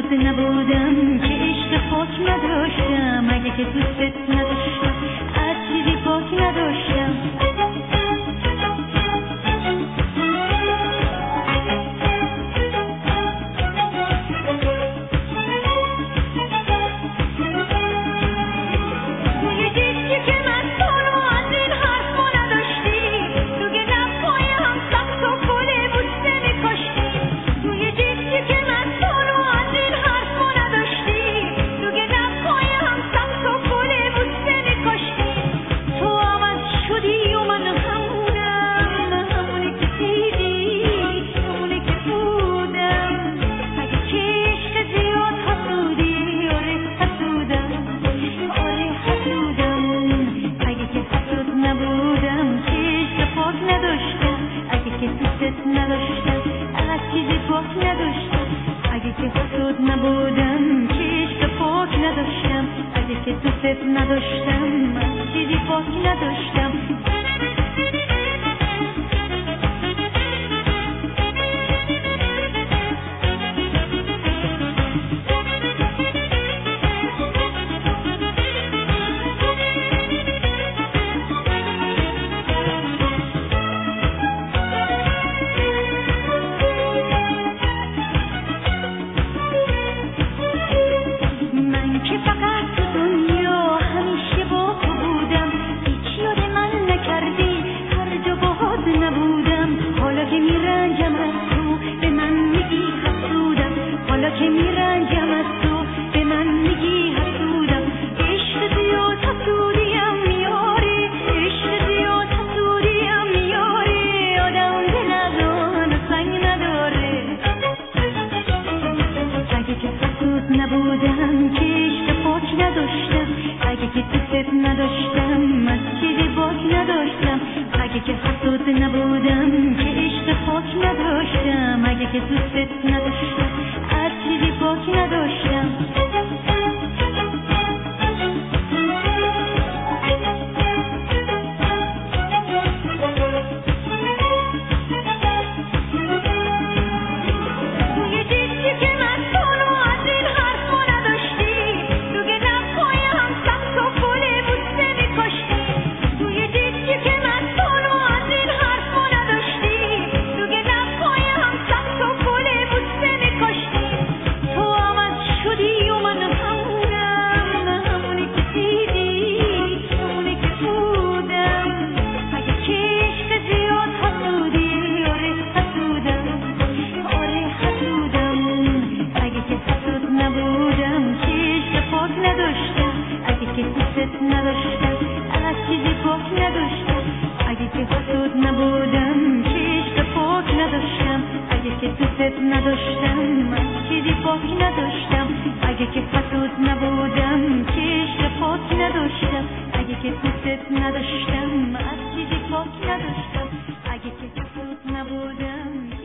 حسود نبودم که عشق پاک نداشتم، اگه که دوست نداشتم از چیزی پاک نداشتم. نبودم که عشق پاک نداشتم، اگه که دوست نداشتم از چیزی پاک نداشتم. نبودم که عشق پاک نداشتم، اگه که دوست نداشتم از چیزی باک نداشتم. اگه که حسود نبودم که عشق پاک نداشتم، اگه که دوست نداشتم از چیزی باک نداشتم. نداشتم از چیزی پاک نداشتم، اگه که حسود نبودم که عشق پاک نداشتم، اگه که دوست نداشتم از چیزی پاک نداشتم. اگه که حسود نبودم که عشق پاک نداشتم، اگه که دوست نداشتم از چیزی پاک نداشتم. اگه که حسود نبودم